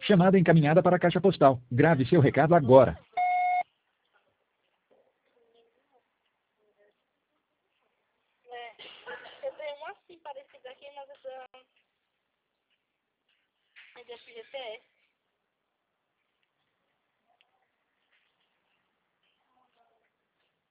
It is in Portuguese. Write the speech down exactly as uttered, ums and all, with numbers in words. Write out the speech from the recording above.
Chamada encaminhada para a caixa postal. Grave seu recado agora. É, eu tenho uma assim parecida aqui, mas essa é de F G T S.